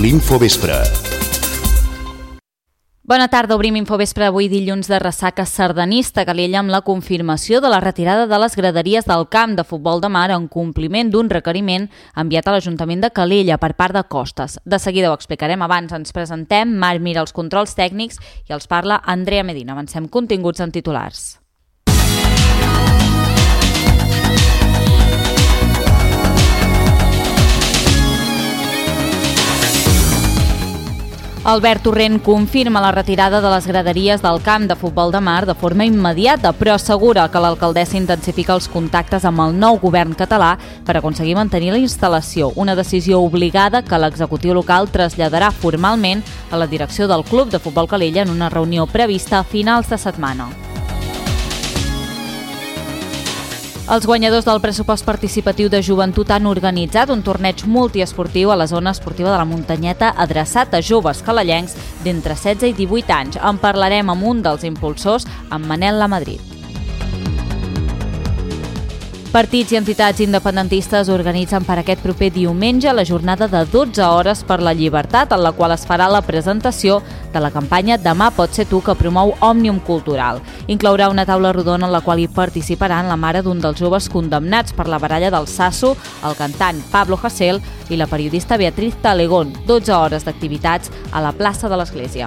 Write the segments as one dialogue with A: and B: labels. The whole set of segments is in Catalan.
A: l'Infovespre.
B: Bona tarda, obrim Infovespre avui dilluns de ressaca sardanista a Calella amb la confirmació de la retirada de les graderies del camp de futbol de mar en compliment d'un requeriment enviat a l'Ajuntament de Calella per part de Costes. De seguida ho explicarem, abans ens presentem, Marc mira els controls tècnics i els parla Andrea Medina. Avancem continguts en titulars. Albert Torrent confirma la retirada de les graderies del camp de futbol de mar de forma immediata, però assegura que l'alcaldessa intensifica els contactes amb el nou govern català per aconseguir mantenir la instal·lació, una decisió obligada que l'executiu local traslladarà formalment a la direcció del Club de Futbol Calella en una reunió prevista a finals de setmana. Els guanyadors del pressupost participatiu de joventut han organitzat un torneig multiesportiu a la zona esportiva de la Muntanyeta adreçat a joves calellencs d'entre 16 i 18 anys. En parlarem amb un dels impulsors, amb Manel Lamadrid. Partits i entitats independentistes organitzen per aquest proper diumenge la jornada de 12 hores per la llibertat, en la qual es farà la presentació de la campanya Demà pot ser tu, que promou Òmnium Cultural. Inclourà una taula rodona en la qual hi participaran la mare d'un dels joves condemnats per la baralla del Sasso, el cantant Pablo Hasél i la periodista Beatriz Talegón. 12 hores d'activitats a la plaça de l'Església.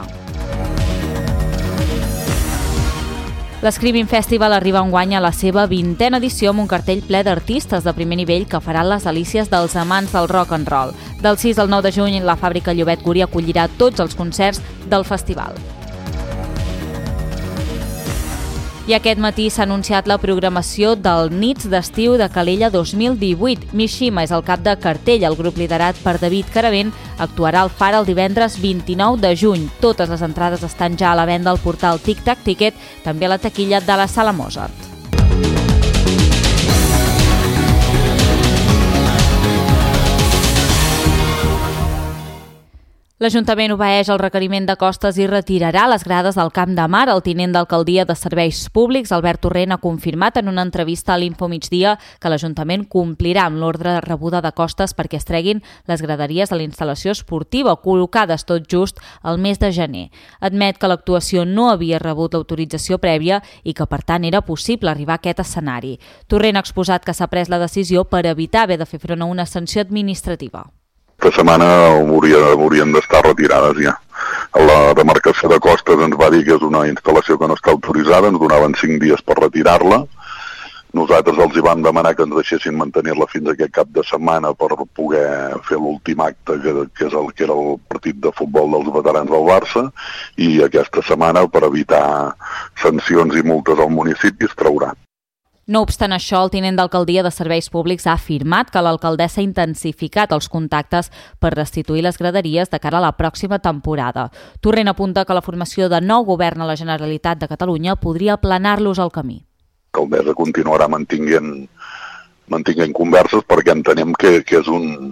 B: L'Screaming Festival arriba enguany a la seva 20a edició amb un cartell ple d'artistes de primer nivell que faran les delícies dels amants del rock and roll. Del 6 al 9 de juny, la Fàbrica Llobet Guri acollirà tots els concerts del festival. I aquest matí s'ha anunciat la programació del Nits d'Estiu de Calella 2018. Mishima és el cap de cartell. El grup liderat per David Caravent actuarà al Far el divendres 29 de juny. Totes les entrades estan ja a la venda al portal Tic Tac Ticket, també a la taquilla de la Sala Mozart. L'Ajuntament obeeix el requeriment de Costes i retirarà les grades del camp de mar. El tinent d'alcaldia de Serveis Públics, Albert Torrent, ha confirmat en una entrevista a l'Infomigdia que l'Ajuntament complirà amb l'ordre rebuda de Costes perquè es treguin les graderies de la instal·lació esportiva, col·locades tot just al mes de gener. Admet que l'actuació no havia rebut l'autorització prèvia i que, per tant, era possible arribar a aquest escenari. Torrent ha exposat que s'ha pres la decisió per evitar haver de fer front a una sanció administrativa.
C: Aquesta setmana haurien d'estar retirades ja. La demarcació de Costes ens va dir que és una instal·lació que no està autoritzada, ens donaven 5 dies per retirar-la. Nosaltres els hi vam demanar que ens deixessin mantenir-la fins aquest cap de setmana per poder fer l'últim acte, que era el partit de futbol dels veterans del Barça, i aquesta setmana, per evitar sancions i multes al municipi, es traurà.
B: No obstant això, el tinent d'alcaldia de Serveis Públics ha afirmat que l'alcaldessa ha intensificat els contactes per restituir les graderies de cara a la pròxima temporada. Torrent apunta que la formació de nou govern a la Generalitat de Catalunya podria aplanar-los el camí.
C: L'alcaldessa continuarà mantinguent converses perquè entenem que és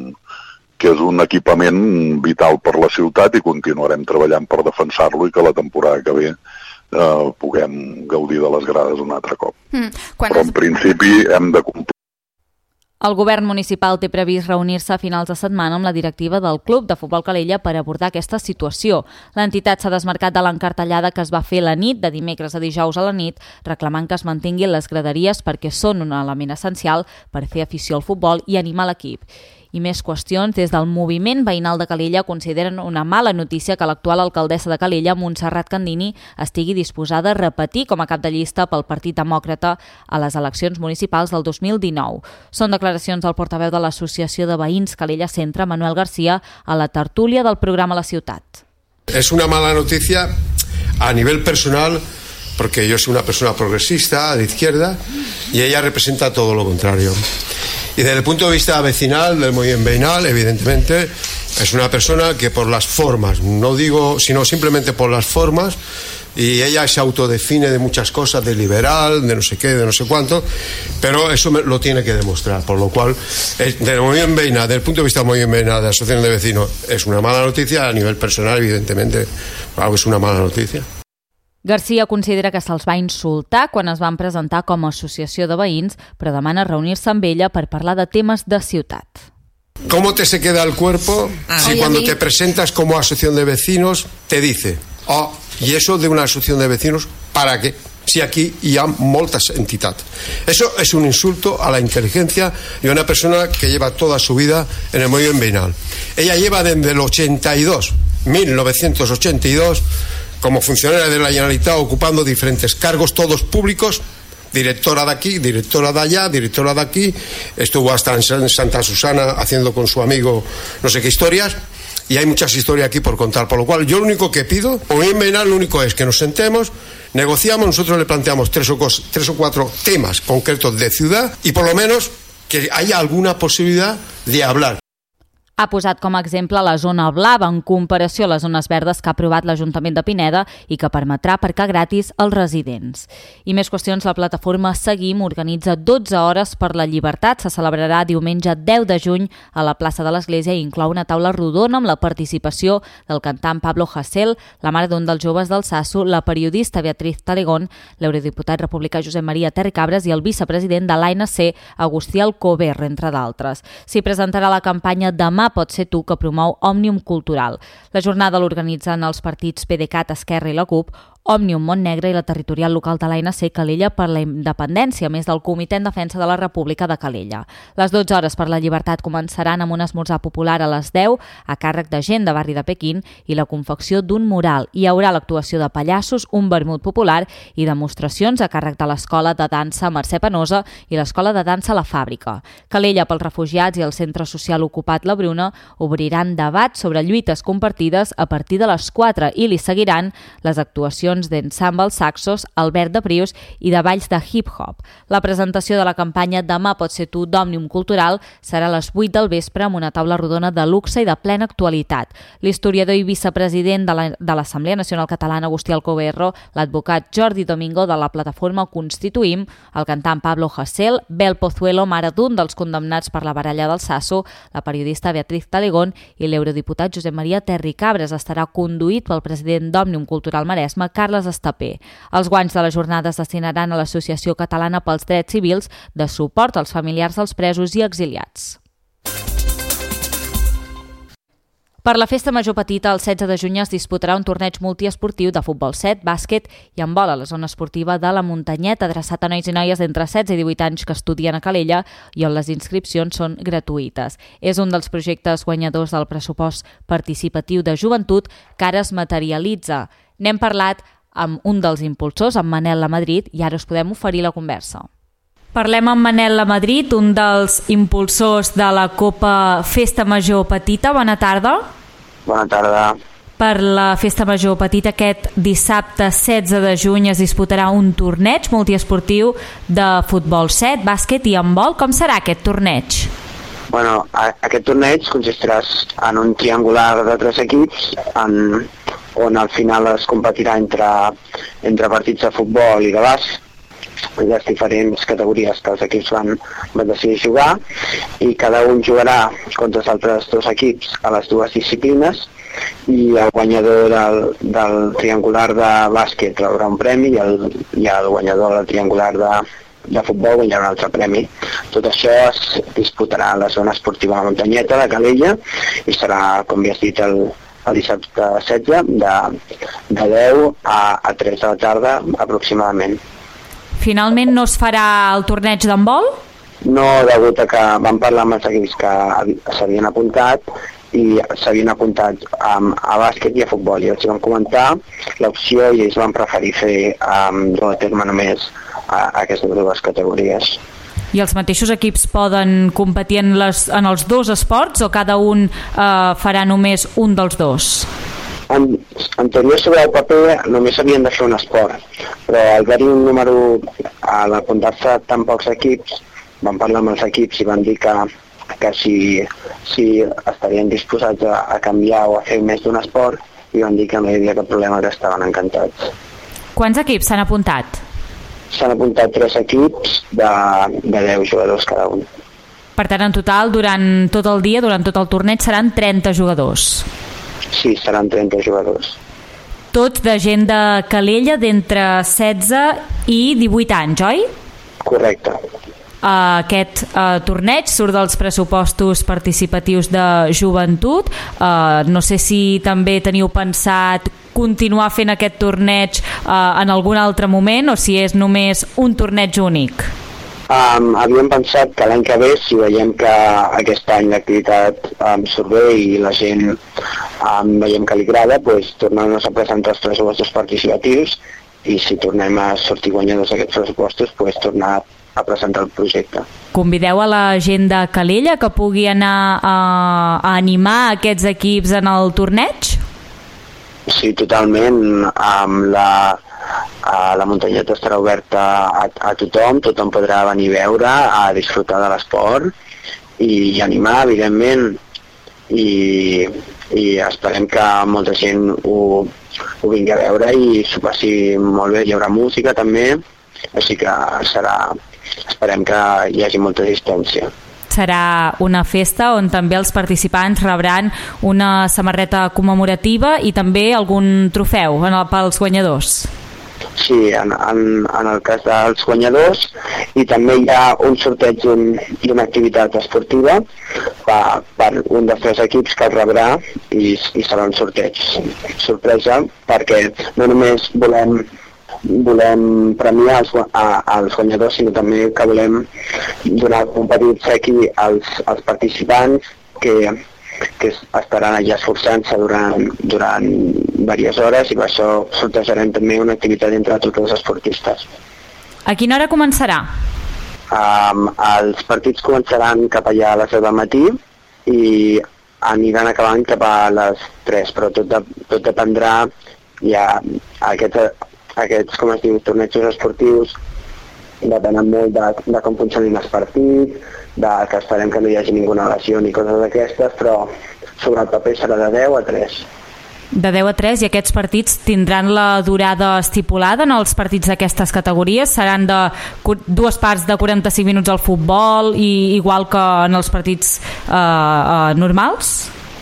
C: un equipament vital per la ciutat i continuarem treballant per defensar-lo i que la temporada que ve puguem gaudir de les grades un altre cop. Però en principi hem de complir.
B: El govern municipal té previst reunir-se a finals de setmana amb la directiva del Club de Futbol Calella per abordar aquesta situació. L'entitat s'ha desmarcat de l'encartellada que es va fer la nit de dimecres a dijous a la nit, reclamant que es mantinguin les graderies perquè són un element essencial per fer afició al futbol i animar l'equip. I més qüestions, des del moviment veïnal de Calella consideren una mala notícia que l'actual alcaldessa de Calella, Montserrat Candini, estigui disposada a repetir com a cap de llista pel Partit Demòcrata a les eleccions municipals del 2019. Són declaracions del portaveu de l'Associació de Veïns Calella Centre, Manuel García, a la tertúlia del programa La Ciutat.
D: Es una mala noticia a nivel personal porque yo soy una persona progresista, de izquierda, y ella representa todo lo contrario. Y desde el punto de vista vecinal, del movimiento vecinal, evidentemente, es una persona que por las formas, no digo, sino simplemente por las formas, y ella se autodefine de muchas cosas, de liberal, de no sé qué, de no sé cuánto, pero eso lo tiene que demostrar, por lo cual, del movimiento vecinal, desde el punto de vista del movimiento vecinal, de la asociación de vecinos, es una mala noticia, a nivel personal, evidentemente, claro, es una mala noticia.
B: García considera que se'ls va insultar quan es van presentar com a associació de veïns, però demana reunir-se amb ella per parlar de temes de ciutat.
D: ¿Cómo se queda el cuerpo si cuando te presentas como asociación de vecinos te dice, y eso de una asociación de vecinos, ¿para qué? Si aquí hi ha moltes entitats. Eso es un insulto a la inteligencia de una persona que lleva toda su vida en el movimiento vecinal. Ella lleva desde el 1982, como funcionaria de la Generalitat, ocupando diferentes cargos, todos públicos, directora de aquí, directora de allá, directora de aquí, estuvo hasta en Santa Susana haciendo con su amigo no sé qué historias, y hay muchas historias aquí por contar, por lo cual yo lo único que pido, o bien venal, lo único es que nos sentemos, negociamos, nosotros le planteamos tres o cuatro temas concretos de ciudad y por lo menos que haya alguna posibilidad de hablar.
B: Ha posat com a exemple la zona blava en comparació a les zones verdes que ha aprovat l'Ajuntament de Pineda i que permetrà aparcar gratis als residents. I més qüestions, la plataforma Seguim organitza 12 hores per la llibertat. Se celebrarà diumenge 10 de juny a la plaça de l'Església i inclou una taula rodona amb la participació del cantant Pablo Hasél, la mare d'un dels joves del Sasso, la periodista Beatriz Talegón, l'eurodiputat republicà Josep Maria Terricabras i el vicepresident de l'ANC, Agustí Alcover, entre d'altres. S'hi presentarà la campanya Demà pot ser tu, que promou Òmnium Cultural. La jornada l'organitzen els partits PDeCAT, Esquerra i la CUP, Òmnium Montnegre i la territorial local de l'ANC Calella per la Independència, a més del Comitè en Defensa de la República de Calella. Les 12 hores per la llibertat començaran amb un esmorzar popular a les 10 a càrrec de gent de barri de Pequín i la confecció d'un mural. Hi haurà l'actuació de pallassos, un vermut popular i demostracions a càrrec de l'Escola de Dansa Mercè Penosa i l'Escola de Dansa La Fàbrica. Calella pels refugiats i el Centre Social Ocupat La Bruna obriran debats sobre lluites compartides a partir de les 4 i li seguiran les actuacions d'ensembles saxos, Albert de Prius i de balls de hip-hop. La presentació de la campanya Demà pot ser tu d'Òmnium Cultural serà a les 8 del vespre amb una taula rodona de luxe i de plena actualitat. L'historiador i vicepresident de l'Assemblea Nacional Catalana, Agustí Alcover, l'advocat Jordi Domingo de la plataforma Constituïm, el cantant Pablo Hasél, Bel Pozuelo, mare d'un dels condemnats per la baralla del Sasso, la periodista Beatriz Talegón i l'eurodiputat Josep Maria Terricabras. Estarà conduït pel president d'Òmnium Cultural Maresme, Carles Estapé. Els guanys de la jornada es destinaran a l'Associació Catalana pels Drets Civils de suport als familiars dels presos i exiliats. Per la Festa Major Petita, el 16 de juny es disputarà un torneig multiesportiu de futbol 7, bàsquet i handbol a la zona esportiva de la Muntanyeta, adreçat a nois i noies d'entre 16 i 18 anys que estudien a Calella i on les inscripcions són gratuïtes. És un dels projectes guanyadors del pressupost participatiu de joventut que ara es materialitza. N'hem parlat amb un dels impulsors, amb Manel Lamadrid, i ara us podem oferir la conversa. Parlem amb Manel Lamadrid, un dels impulsors de la Copa Festa Major Petita. Bona tarda.
A: Bona tarda.
B: Per la Festa Major Petita, aquest dissabte 16 de juny es disputarà un torneig multiesportiu de futbol 7, bàsquet i handbol. Com serà aquest torneig?
A: Bueno, aquest torneig consistirà en un triangular de 3 equips on al final es competirà entre partits de futbol i de bàsquet, les diferents categories que els equips van decidir jugar, i cada un jugarà contra els altres dos equips a les dues disciplines, i el guanyador del triangular de bàsquet rebrà un premi i el guanyador del triangular de futbol guanyarà un altre premi. Tot això es disputarà a la zona esportiva de la Muntanyeta de Calella i serà, com ja has dit, el dissabte 16 de 10 a 3 de la tarda aproximadament.
B: Finalment no es farà el torneig d'handbol?
A: No, degut a que vam parlar amb els equips que s'havien apuntat i s'havien apuntat a bàsquet i a futbol, i els vam comentar l'opció i ells van preferir dur a terme només aquestes dues categories.
B: I els mateixos equips poden competir en els dos esports o cada un farà només un dels dos?
A: En teoria, sobre el paper només havien de fer un esport, però al haver-hi un número, a l'apuntar-se tan pocs equips, van parlar amb els equips i van dir que si estarien disposats a canviar o a fer més d'un esport, i van dir que no hi havia cap problema, que estaven encantats.
B: Quants equips s'han apuntat?
A: S'han apuntat 3 equips de 10 jugadors cada un.
B: Per tant, en total, durant tot el dia, durant tot el torneig, seran 30 jugadors.
A: Sí, seran 30 jugadors.
B: Tots de gent de Calella d'entre 16 i 18 anys, oi?
A: Correcte.
B: aquest torneig surt dels pressupostos participatius de joventut. No sé si també teniu pensat continuar fent aquest torneig en algun altre moment o si és només un torneig únic.
A: Havíem pensat que l'any que ve, si veiem que aquest any l'activitat surt bé i la gent veiem que li agrada, tornar-nos a presentar els pressupostos participatius i si tornem a sortir guanyadors d'aquests pressupostos, tornar a presentar el projecte.
B: Convideu a la gent de Calella que pugui anar a animar aquests equips en el torneig?
A: Sí, totalment. La muntanyeta estarà oberta a tothom podrà venir a veure, a disfrutar de l'esport i animar, evidentment, i esperem que molta gent ho vingui a veure i s'ho passi molt bé. Hi haurà música també, així que esperem que hi hagi molta distància.
B: Serà una festa on també els participants rebran una samarreta commemorativa i també algun trofeu pels guanyadors.
A: Sí, en el cas dels guanyadors, i també hi ha un sorteig d'una activitat esportiva per un dels 3 equips que el rebrà i serà un sorteig sorpresa, perquè no només volem premiar els guanyadors, sinó també que volem donar un petit sequi als participants que estaran allà esforçant-se durant diverses hores i per això sortejarem també una activitat entre tots els esportistes.
B: A quina hora començarà?
A: Els partits començaran cap allà a les 10 del matí i aniran acabant cap a les 3, però tot dependrà ja aquests, com es diu, tornejos esportius depenen molt de com funcionin els partits, que esperem que no hi hagi ninguna lesió ni coses d'aquestes, però sobre el paper serà de 10 a 3.
B: De 10 a 3, i aquests partits tindran la durada estipulada en els partits d'aquestes categories? Seran de 2 parts de 45 minuts al futbol, igual que en els partits normals?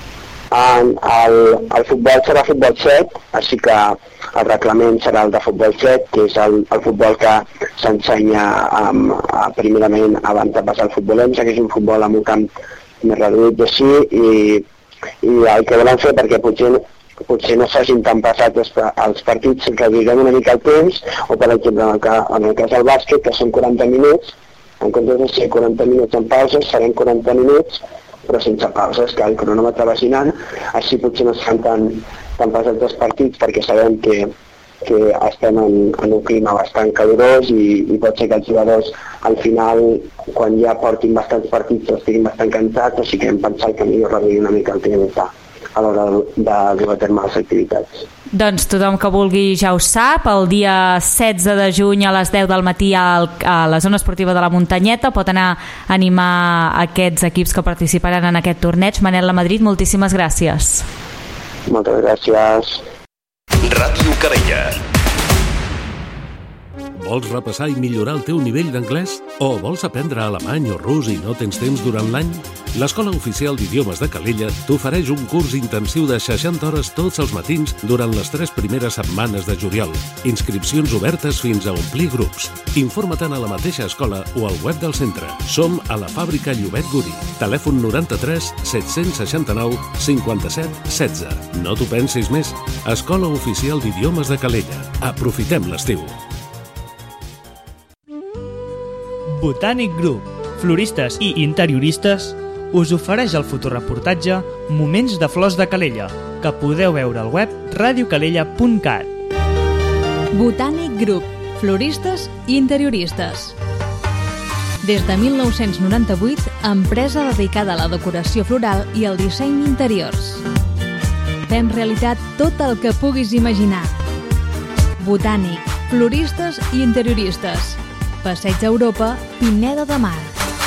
A: El futbol serà futbol 7, així que el reglament serà el de futbol 7, que és el futbol que s'ensenya primerament abans de passar al futbol 11, que és un futbol amb un camp més reduït així, i el que volem fer, perquè potser no s'hagin tan passats els partits, que diguem una mica el temps, o per exemple en el cas del bàsquet, que són 40 minuts, en comptes de ser 40 minuts en pauses, seran 40 minuts, però sense pauses, que el cronòmetre vagi anant, així potser no es fan tan passats els partits, perquè sabem que estem en un clima bastant calorós i pot ser que els jugadors al final, quan ja portin bastants partits, estiguin bastant cansats, així que hem pensat que millor reduir una mica el temps a l'hora de dur a terme les activitats.
B: Doncs tothom que vulgui ja ho sap, el dia 16 de juny a les 10 del matí a la zona esportiva de la Muntanyeta pot anar a animar aquests equips que participaran en aquest torneig. Manel Lamadrid, moltíssimes gràcies.
A: Moltes gràcies.
E: Ràdio Calella.
F: Vols repassar i millorar el teu nivell d'anglès? O vols aprendre alemany o rus i no tens temps durant l'any? L'Escola Oficial d'Idiomes de Calella t'ofereix un curs intensiu de 60 hores tots els matins durant les 3 primeres setmanes de juliol. Inscripcions obertes fins a omplir grups. Informa-te'n a la mateixa escola o al web del centre. Som a la fàbrica Llobet Guri. Telèfon 93 769 57 16. No t'ho pensis més. Escola Oficial d'Idiomes de Calella. Aprofitem l'estiu.
G: Botànic Group, floristes i interioristes, us ofereix el fotoreportatge Moments de flors de Calella, que podeu veure al web radiocalella.cat.
H: Botànic Group, floristes i interioristes. Des de 1998, empresa dedicada a la decoració floral i al disseny d'interiors. Fem realitat tot el que puguis imaginar. Botànic, floristes i interioristes. Passeig Europa, Pineda de Mar.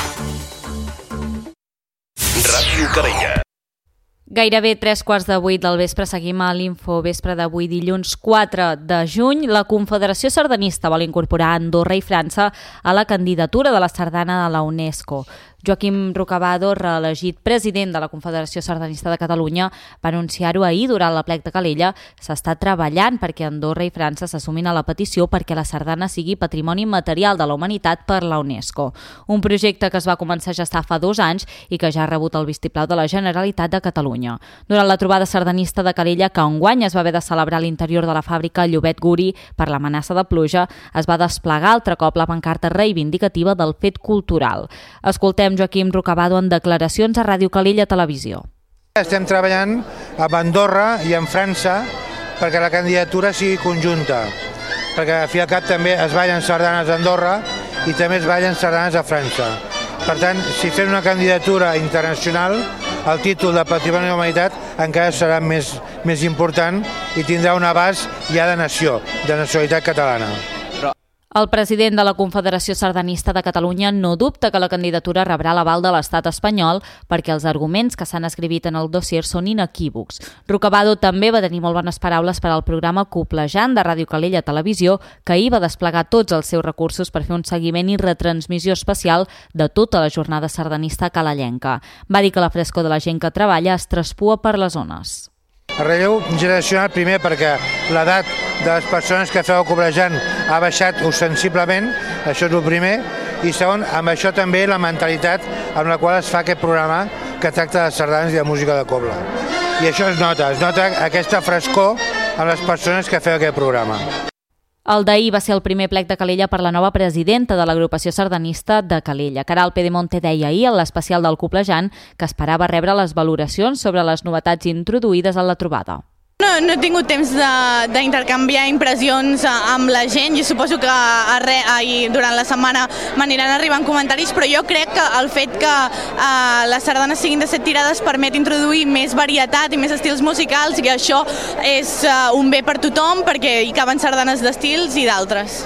E: Ràdio Calella.
B: Gairebé 7:45 del vespre seguim a l'Info Vespre d'avui, dilluns 4 de juny. La Confederació Sardanista vol incorporar Andorra i França a la candidatura de la sardana de la UNESCO. Joaquim Rocabado, reelegit president de la Confederació Sardanista de Catalunya, va anunciar-ho ahir durant l'aplec de Calella. S'està treballant perquè Andorra i França s'assumin a la petició perquè la sardana sigui Patrimoni Material de la Humanitat per la UNESCO. Un projecte que es va començar a gestar fa 2 anys i que ja ha rebut el vistiplau de la Generalitat de Catalunya. Durant la trobada sardanista de Calella, que enguany es va haver de celebrar a l'interior de la fàbrica Llobet Guri per l'amenaça de pluja, es va desplegar altre cop la pancarta reivindicativa del fet cultural. Escoltem Joaquim Rocabado en declaracions a Ràdio Calella Televisió.
I: Estem treballant amb Andorra i amb França perquè la candidatura sigui conjunta, perquè a fi al cap també es ballen sardanes a Andorra i també es ballen sardanes a França. Per tant, si fem una candidatura internacional, el títol de Patrimoni de la Humanitat encara serà més important i tindrà un abast ja de nació, de nacionalitat catalana.
B: El president de la Confederació Sardanista de Catalunya no dubta que la candidatura rebrà l'aval de l'estat espanyol perquè els arguments que s'han escrit en el dossier són inequívocs. Rocabado també va tenir molt bones paraules per al programa Coplejant de Ràdio Calella Televisió, que ahir va desplegar tots els seus recursos per fer un seguiment i retransmissió especial de tota la jornada sardanista calellenca. Va dir que la frescor de la gent que treballa es traspua per les zones.
I: El relleu generacional, primer, perquè l'edat de les persones que feu Coplejant ha baixat ostensiblement, això és el primer, i segon, amb això també la mentalitat amb la qual es fa aquest programa que tracta de sardanes i de música de cobla. I això es nota aquesta frescor amb les persones que feu aquest programa.
B: El d'ahir va ser el primer plec de Calella per la nova presidenta de l'agrupació sardanista de Calella. Caral Pedemonte deia ahir en l'especial del Coplejant que esperava rebre les valoracions sobre les novetats introduïdes en la trobada.
J: No he tingut temps d'intercanviar impressions amb la gent. Jo suposo que durant la setmana m'aniran arribant comentaris, però jo crec que el fet que les sardanes siguin de 7 tirades permet introduir més varietat i més estils musicals, i això és un bé per tothom perquè hi caben sardanes d'estils i d'altres.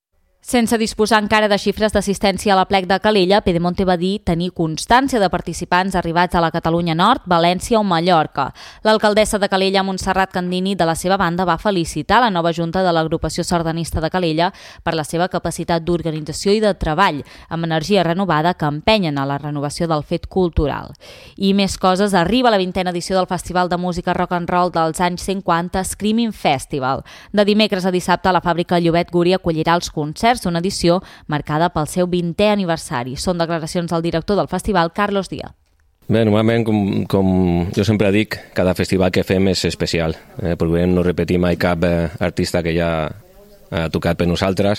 B: Sense disposar encara de xifres d'assistència a l'aplec de Calella, Pedemonte va dir tenir constància de participants arribats a la Catalunya Nord, València o Mallorca. L'alcaldessa de Calella, Montserrat Candini, de la seva banda, va felicitar la nova junta de l'agrupació sardanista de Calella per la seva capacitat d'organització i de treball, amb energia renovada que empenyen a la renovació del fet cultural. I més coses, arriba la 20a edició del Festival de Música Rock and Roll dels anys 50, Screaming Festival. De dimecres a dissabte, la fàbrica Llobet Guri acollirà els concerts d'una edició marcada pel seu 20è aniversari. Són declaracions del director del festival, Carlos Díaz.
K: Bé, normalment, com jo sempre dic, cada festival que fem és especial. Procurem no repetir mai cap artista que ja ha tocat per nosaltres,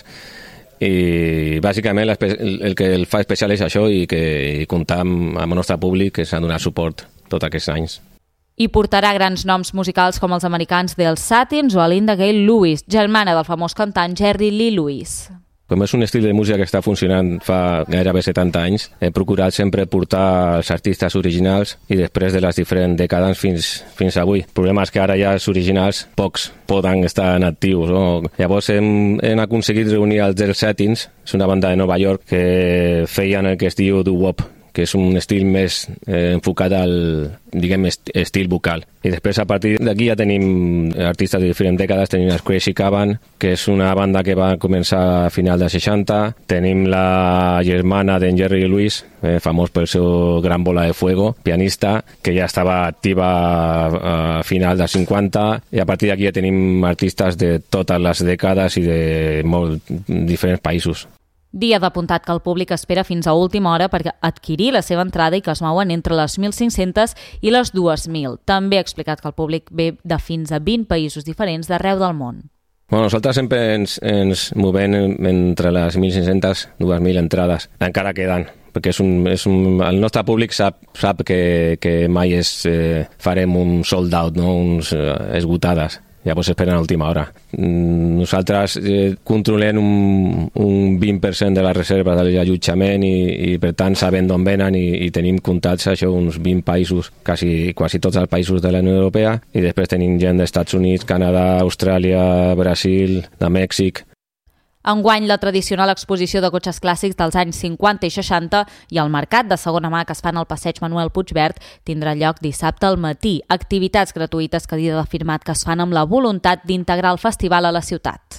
K: i bàsicament el que el fa especial és això, i que comptar amb el nostre públic que s'ha donat suport tots aquests anys.
B: I portarà grans noms musicals com els americans dels Satins o Linda Gay Lewis, germana del famós cantant Jerry Lee Lewis.
K: Com és un estil de música que està funcionant fa gairebé 70 anys, he procurat sempre portar els artistes originals i després de les diferents dècades fins avui. El problema és que ara ja els originals, pocs poden estar en actius, no? Llavors hem aconseguit reunir els dels Satins, és una banda de Nova York que feien el que es diu doo-wop, que és un estil més enfocat al, diguem, estil vocal. I després, a partir d'aquí, ja tenim artistes de diferents dècades. Tenim els Crazy Caban, que és una banda que va començar a final dels 60. Tenim la germana d'en Jerry Lewis, famós pel seu Gran Bola de Fuego, pianista, que ja estava activa a final dels 50. I a partir d'aquí ja tenim artistes de totes les dècades i de molt diferents països.
B: Díaz ha apuntat que el públic espera fins a última hora per adquirir la seva entrada i que es mouen entre les 1.500 i les 2.000. També ha explicat que el públic ve de fins a 20 països diferents d'arreu del món.
K: Bueno, nosaltres sempre ens movem entre les 1.500 i 2.000 entrades. Encara queden, perquè el nostre públic sap que mai farem un sold out, no? Uns esgotades. Llavors esperen a l'última hora. Nosaltres controlem un 20% de la reserva de l'allotjament i per tant sabem d'on venen i tenim comptats això, uns 20 països, quasi tots els països de la Unió Europea, i després tenim gent dels Estats Units, Canadà, Austràlia, Brasil, de Mèxic.
B: Enguany, la tradicional exposició de cotxes clàssics dels anys 50 i 60 i el mercat de segona mà que es fan al passeig Manuel Puigvert tindrà lloc dissabte al matí. Activitats gratuïtes que Díaz ha afirmat que es fan amb la voluntat d'integrar el festival a la ciutat.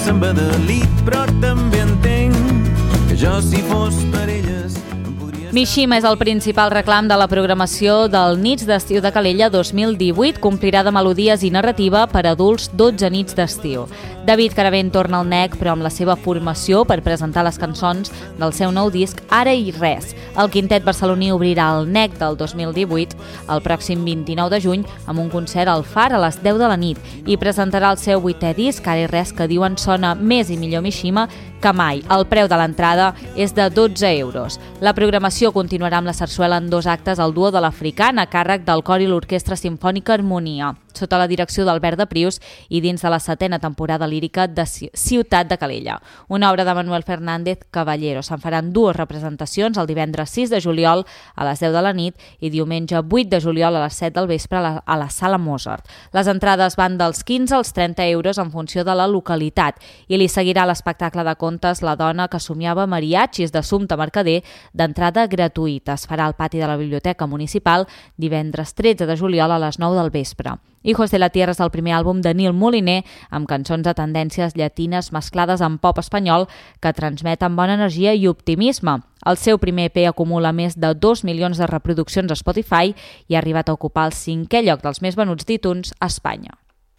L: samba d'elit, però també entenc que jo, si fos per elles,
B: Mishima és el principal reclam de la programació del Nits d'Estiu de Calella 2018. Complirà de melodies i narrativa per adults 12 nits d'estiu. David Caravent torna al NEC, però amb la seva formació per presentar les cançons del seu nou disc Ara i Res. El quintet barceloní obrirà el NEC del 2018 el pròxim 29 de juny amb un concert al Far a les 10 de la nit i presentarà el seu 8è disc, Ara i Res, que diuen sona més i millor Mishima que mai. El preu de l'entrada és de 12 euros. La programació continuarà amb la sarsuela en 2 actes al Duo de l'Africana, a càrrec del cor i l'Orquestra Simfònica Harmonia, sota la direcció d'Albert de Prius i dins de la 7a temporada lírica de Ciutat de Calella. Una obra de Manuel Fernández Caballero. Se'n faran 2 representacions, el divendres 6 de juliol a les 10 de la nit i diumenge 8 de juliol a les 7 del vespre a la Sala Mozart. Les entrades van dels 15 als 30 euros en funció de la localitat i li seguirà l'espectacle de contes La dona que somiava mariachis d'Assumpta Mercader, d'entrada gratuïta. Es farà al pati de la Biblioteca Municipal divendres 13 de juliol a les 9 del vespre. Hijos de la Tierra és el primer àlbum de Nil Moliner amb cançons de tendències llatines mesclades amb pop espanyol que transmeten bona energia i optimisme. El seu primer EP acumula més de 2 milions de reproduccions a Spotify i ha arribat a ocupar el 5è lloc dels més venuts d'iTunes a Espanya.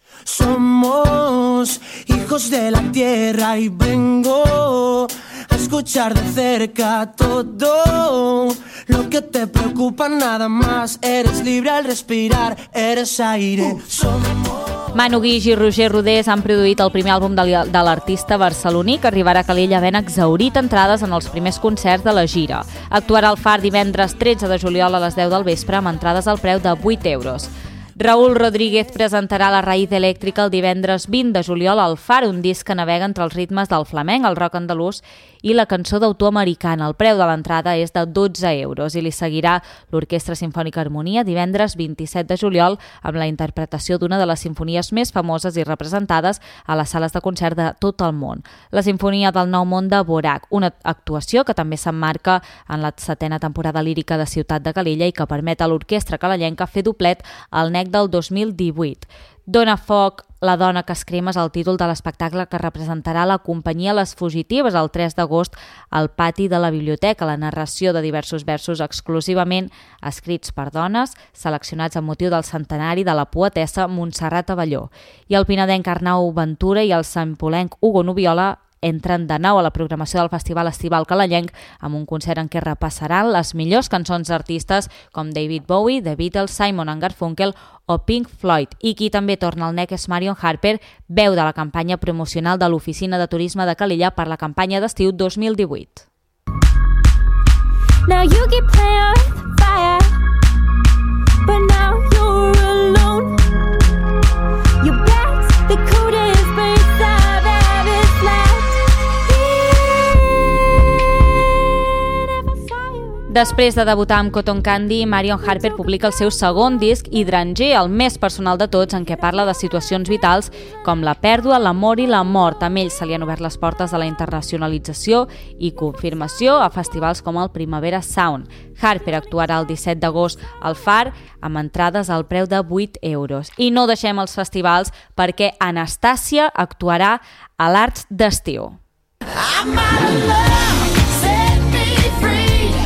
L: Somos hijos de la tierra y vengo a escuchar de cerca todo lo que te preocupa, nada más. Eres libre al respirar, eres aire.
B: Manu Guix i Roger Rodés han produït el primer àlbum de l'artista barceloní, que arribarà a Calella havent exhaurit entrades en els primers concerts de la gira. Actuarà al Far divendres 13 de juliol a les 10 del vespre amb entrades al preu de 8 euros. Raúl Rodríguez presentarà La Raíz Elèctrica el divendres 20 de juliol al Far, un disc que navega entre els ritmes del flamenc, el rock andalús i la cançó d'autor americana. El preu de l'entrada és de 12 euros i li seguirà l'Orquestra Simfònica Harmonia divendres 27 de juliol amb la interpretació d'una de les sinfonies més famoses i representades a les sales de concert de tot el món. La Sinfonia del Nou Món de Dvořák, una actuació que també s'emmarca en la 7a temporada lírica de Ciutat de Calella i que permet a l'orquestra calellenca fer doblet al NEC del 2018. Dona foc, la dona que es crema és el títol de l'espectacle que representarà la companyia Les Fugitives el 3 d'agost al pati de la biblioteca. La narració de diversos versos exclusivament escrits per dones, seleccionats amb motiu del centenari de la poetessa Montserrat Abelló. I el pinadenc Arnau Ventura i el sampolenc Hugo Nubiola entren de nou a la programació del Festival Estival Calellenc amb un concert en què repassaran les millors cançons d'artistes com David Bowie, The Beatles, Simon & Garfunkel o Pink Floyd. I qui també torna al NEC és Marion Harper, veu de la campanya promocional de l'Oficina de Turisme de Calella per la campanya d'estiu 2018.
M: Now you keep playing with fire, but now you're alone. Your back's the coldest place I've ever slept.
B: Després de debutar amb Cotton Candy, Marion Harper publica el seu segon disc, Hydrangea, el més personal de tots, en què parla de situacions vitals com la pèrdua, l'amor i la mort. Amb ell se li han obert les portes de la internacionalització i confirmació a festivals com el Primavera Sound. Harper actuarà el 17 d'agost al Far amb entrades al preu de 8 euros. I no deixem els festivals perquè Anastàcia actuarà a l'Arts d'Estiu.
M: I'm out of love, set me free.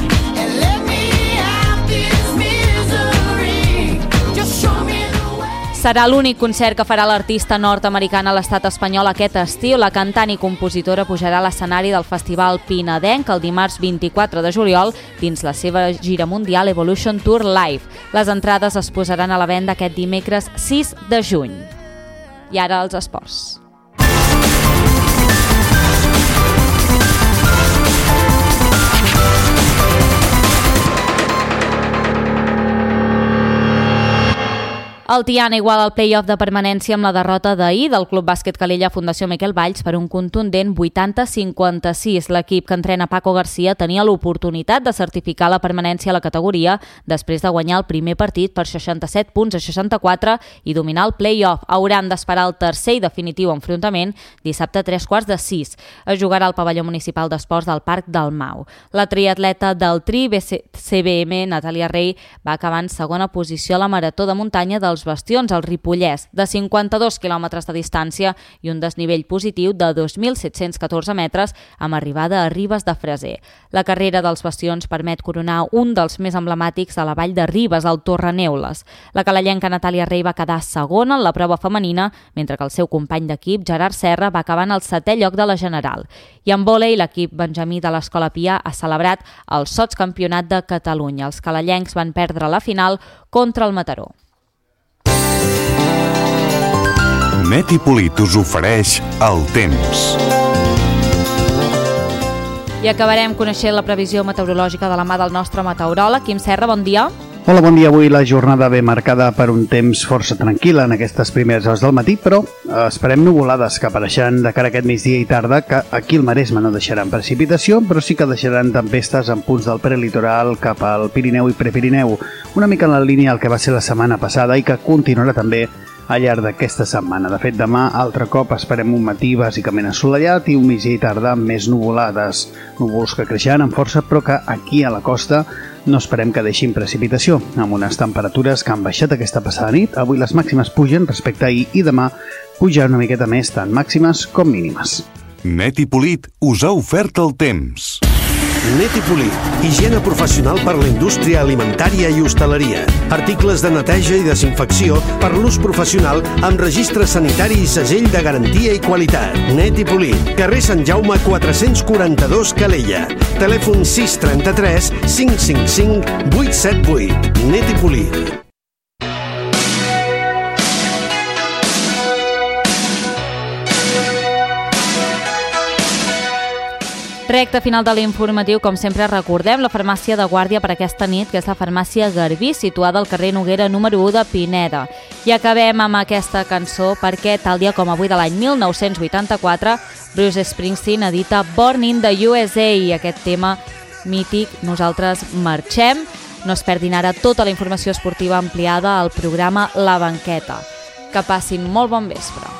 B: Serà l'únic concert que farà l'artista nord-americana a l'estat espanyol aquest estiu. La cantant i compositora pujarà a l'escenari del Festival Pinadenc el dimarts 24 de juliol dins la seva gira mundial Evolution Tour Live. Les entrades es posaran a la venda aquest dimecres 6 de juny. I ara els esports. El Tiana iguala el play-off de permanència amb la derrota d'ahir del Club Bàsquet Calella Fundació Miquel Valls per un contundent 80-56. L'equip que entrena Paco García tenia l'oportunitat de certificar la permanència a la categoria després de guanyar el primer partit per 67 punts a 64 i dominar el play-off. Hauran d'esperar el tercer i definitiu enfrontament dissabte a 3:45. Es jugarà al pavelló municipal d'esports del Parc del Mau. La triatleta del Tri CBM, Natàlia Rey, va acabar en segona posició a la marató de muntanya del dels Bastions, al Ripollès, de 52 quilòmetres de distància i un desnivell positiu de 2.714 metres amb arribada a Ribes de Freser. La carrera dels Bastions permet coronar un dels més emblemàtics de la vall de Ribes, el Torreneules. La calellenca Natàlia Rey va quedar segona en la prova femenina, mentre que el seu company d'equip, Gerard Serra, va acabar en el 7è lloc de la general. I en vòlei, l'equip benjamí de l'Escola Pia ha celebrat el Sotscampionat de Catalunya. Els calellencs van perdre la final contra el Mataró.
N: Net i Polit us ofereix el temps.
B: I acabarem coneixent la previsió meteorològica de la mà del nostre meteoròleg. Quim Serra, bon dia.
O: Hola, bon dia. Avui la jornada ve marcada per un temps força tranquil en aquestes primeres hores del matí, però esperem nuvolades que apareixeran de cara a aquest migdia i tarda, que aquí al Maresme no deixaran precipitació, però sí que deixaran tempestes en punts del prelitoral cap al Pirineu i Prepirineu, una mica en la línia del que va ser la setmana passada i que continuarà també al llarg d'aquesta setmana. De fet, demà altre cop esperem un matí bàsicament assolellat i un migdia i tarda amb més nuvolades. Núvols que creixeran amb força, però que aquí a la costa no esperem que deixin precipitació, amb unes temperatures que han baixat aquesta passada nit. Avui les màximes pugen respecte a ahir i demà pujaran una miqueta més, tant màximes com mínimes.
N: Net i Polit us ha ofert el temps.
P: Net i Polit, higiene professional per la indústria alimentària i hostaleria. Articles de neteja i desinfecció per l'ús professional amb registre sanitari i segell de garantia i qualitat. Net i Polit, carrer Sant Jaume 442 Calella. Telèfon 633 555 878. Net i Polit.
B: Recte final de l'informatiu, com sempre recordem la farmàcia de guàrdia per aquesta nit, que és la farmàcia Garbí, situada al carrer Noguera número 1 de Pineda. I acabem amb aquesta cançó perquè, tal dia com avui de l'any 1984, Bruce Springsteen edita Born in the USA, i aquest tema mític Nosaltres marxem. No es perdin ara tota la informació esportiva ampliada al programa La Banqueta. Que passin molt bon vespre.